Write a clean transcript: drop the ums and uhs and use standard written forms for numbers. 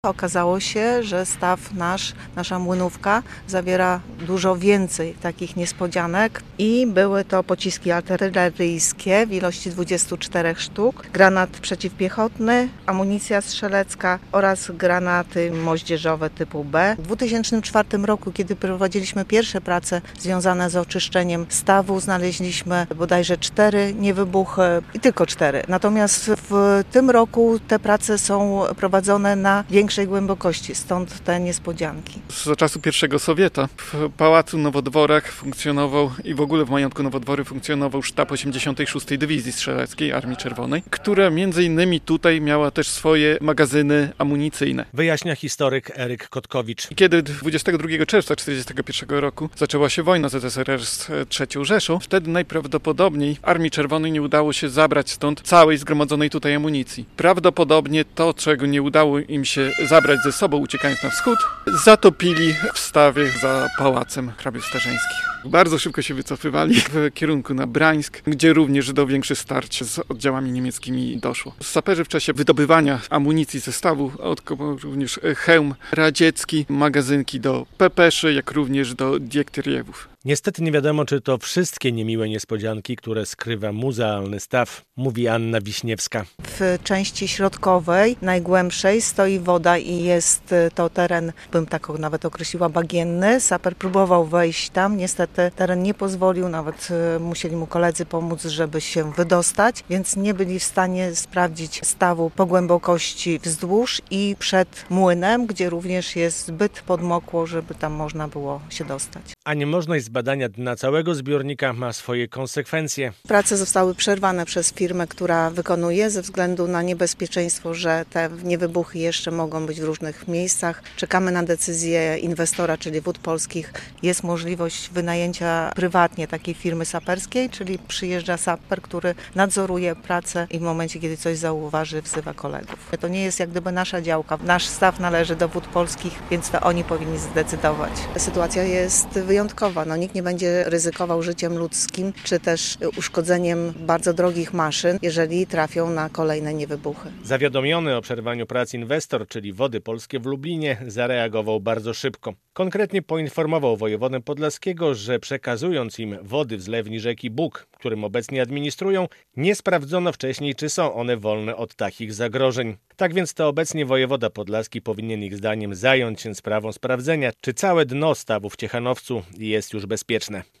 Okazało się, że staw nasza młynówka zawiera dużo więcej takich niespodzianek i były to pociski artyleryjskie w ilości 24 sztuk, granat przeciwpiechotny, amunicja strzelecka oraz granaty moździerzowe typu B. W 2004 roku, kiedy prowadziliśmy pierwsze prace związane z oczyszczeniem stawu, znaleźliśmy bodajże 4 niewybuchy i tylko 4. Natomiast w tym roku te prace są prowadzone na większej głębokości, stąd te niespodzianki. Za czasu pierwszego Sowieta w Pałacu Nowodworach funkcjonował i w ogóle w majątku Nowodwory funkcjonował sztab 86. Dywizji Strzeleckiej Armii Czerwonej, która między innymi tutaj miała też swoje magazyny amunicyjne. Wyjaśnia historyk Eryk Kotkowicz. I kiedy 22 czerwca 1941 roku zaczęła się wojna ZSRR z III Rzeszą, wtedy najprawdopodobniej Armii Czerwonej nie udało się zabrać stąd całej zgromadzonej tutaj amunicji. Prawdopodobnie to, czego nie udało im się zabrać ze sobą, uciekając na wschód, zatopili w stawie za pałacem hrabiów starzyńskich. Bardzo szybko się wycofywali w kierunku na Brańsk, gdzie również do większych starć z oddziałami niemieckimi doszło. Saperzy w czasie wydobywania amunicji ze stawu odkopał również hełm radziecki, magazynki do pepeszy, jak również do diektyriewów. Niestety nie wiadomo, czy to wszystkie niemiłe niespodzianki, które skrywa muzealny staw, mówi Anna Wiśniewska. W części środkowej, najgłębszej, stoi woda i jest to teren, bym tak nawet określiła, bagienny. Saper próbował wejść tam, niestety teren nie pozwolił, nawet musieli mu koledzy pomóc, żeby się wydostać, więc nie byli w stanie sprawdzić stawu po głębokości wzdłuż i przed młynem, gdzie również jest zbyt podmokło, żeby tam można było się dostać. A niemożność zbadania dna całego zbiornika ma swoje konsekwencje. Prace zostały przerwane przez firmę, która wykonuje ze względu na niebezpieczeństwo, że te niewybuchy jeszcze mogą być w różnych miejscach. Czekamy na decyzję inwestora, czyli Wód Polskich. Jest możliwość wynajęcia prywatnie takiej firmy saperskiej, czyli przyjeżdża saper, który nadzoruje pracę i w momencie, kiedy coś zauważy, wzywa kolegów. To nie jest jak gdyby nasza działka. Nasz staw należy do Wód Polskich, więc to oni powinni zdecydować. Sytuacja jest wyjątkowa. Nikt nie będzie ryzykował życiem ludzkim, czy też uszkodzeniem bardzo drogich maszyn, jeżeli trafią na kolejne niewybuchy. Zawiadomiony o przerwaniu prac inwestor, czyli Wody Polskie w Lublinie, zareagował bardzo szybko. Konkretnie poinformował wojewodę podlaskiego, że przekazując im wody w zlewni rzeki Bóg, którym obecnie administrują, nie sprawdzono wcześniej, czy są one wolne od takich zagrożeń. Tak więc to obecnie wojewoda podlaski powinien ich zdaniem zająć się sprawą sprawdzenia, czy całe dno stawu w Ciechanowcu jest już bezpieczne.